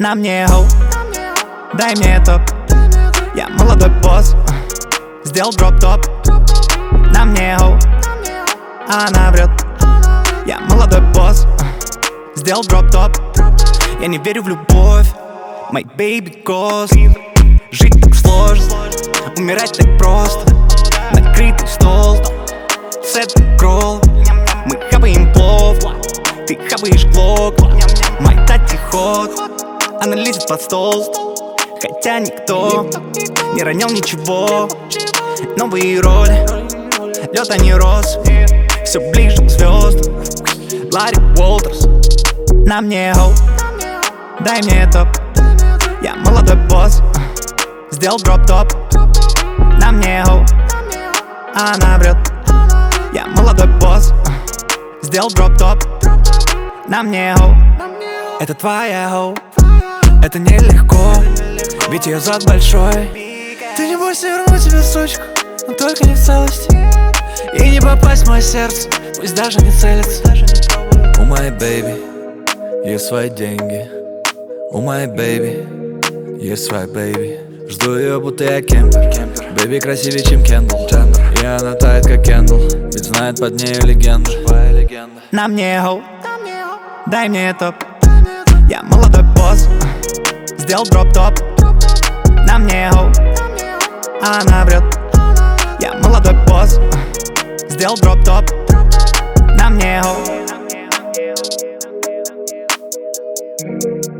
На мне хоу, дай мне топ. Я молодой босс, сделал дроп-топ. На мне хоу, она врет. Я молодой босс, сделал дроп-топ. Я не верю в любовь, my baby ghost. Жить так сложно, умирать так просто. Накрытый стол, сет кролл. Мы хапаем плов, ты хапаешь глок. Мой тати ход, она лезет под стол. Хотя никто не ронял ничего. Новые роли, лед, а не роз. Все ближе к звездам, Ларри Уолтерс. На мне хоу, дай мне топ. Я молодой босс, сделал дроп-топ. На мне хоу, она врет. Я молодой босс, сделал дроп-топ. На мне хоу, это твоя хоу. Это нелегко, ведь ее зад большой. Ты не бойся, верну тебе сучку, но только не в целости. И не попасть в мое сердце, пусть даже не целится. У моей бэйби есть свои деньги. У моей бэйби есть своя бэйби. Жду ее, будто я кемпер. Бэйби красивее, чем Кендалл. И она тает, как Кендалл, ведь знает под нею легенду. На мне хоу, дай мне топ. Я молодой босс, сделал дроп-топ. На мне хоу, она врет. Я молодой босс, сделал дроп-топ. На мне хоу.